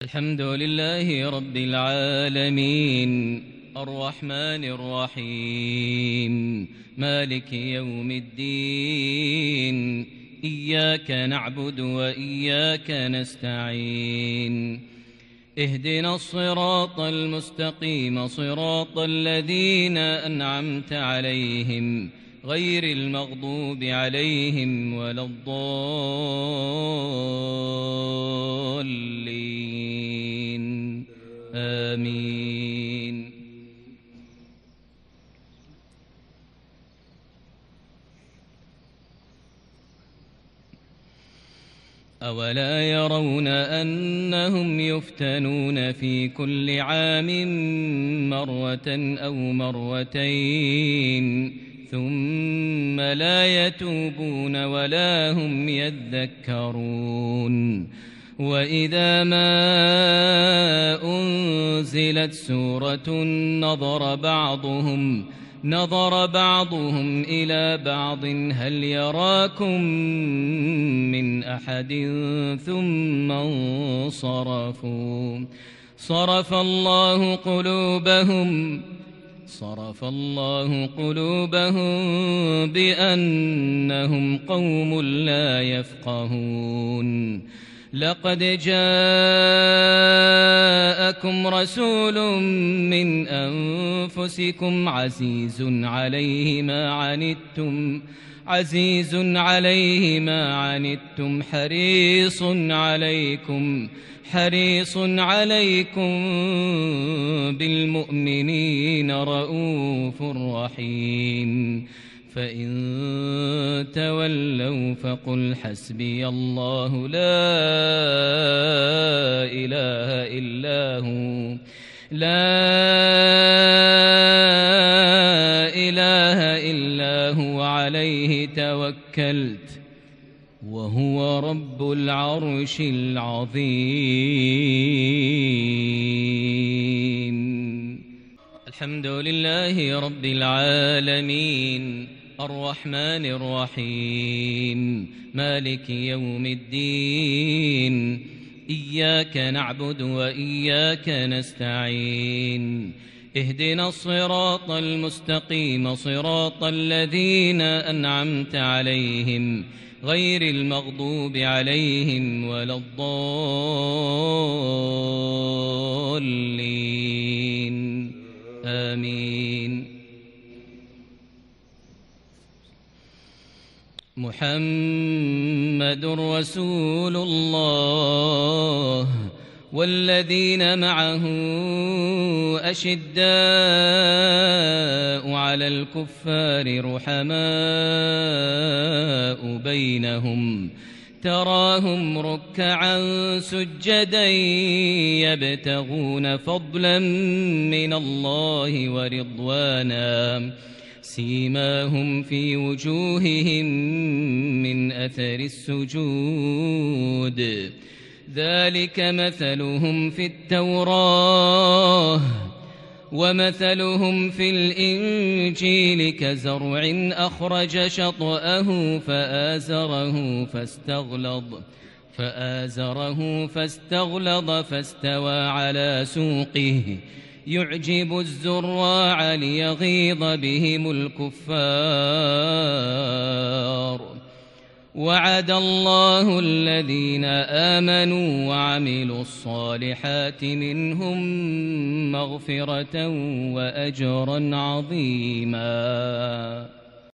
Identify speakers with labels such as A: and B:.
A: الحمد لله رب العالمين الرحمن الرحيم مالك يوم الدين إياك نعبد وإياك نستعين اهدنا الصراط المستقيم صراط الذين أنعمت عليهم غير المغضوب عليهم ولا الضالين آمين. أولا يرون أنهم يفتنون في كل عام مرة أو مرتين ثم لا يتوبون ولا هم يذكرون وإذا ما أنزلت سورة نظر بعضهم إلى بعض هل يراكم من أحد ثم انصرفوا صرف الله قلوبهم بأنهم قوم لا يفقهون. لقد جاءكم رسول من أنفسكم عزيز عليه ما عنتم حريص عليكم بالمؤمنين رؤوف رحيم. فإن تولوا فقل حسبي الله لا إله إلا هو عليه توكلت وهو رب العرش العظيم. الحمد لله رب العالمين الرحمن الرحيم مالك يوم الدين إياك نعبد وإياك نستعين اهدنا الصراط المستقيم صراط الذين أنعمت عليهم غير المغضوب عليهم ولا الضالين آمين. محمد رسول الله والذين معه أشداء على الكفار رحماء بينهم تراهم ركعا سجدا يبتغون فضلا من الله ورضوانا سيماهم في وجوههم من أثر السجود ذلك مثلهم في التوراة ومثلهم في الإنجيل كزرع أخرج شطأه فآزره فاستغلظ فاستوى على سوقه يعجب الزراع ليغيظ بهم الكفار. وعد الله الذين آمنوا وعملوا الصالحات منهم مغفرة وأجرا عظيما.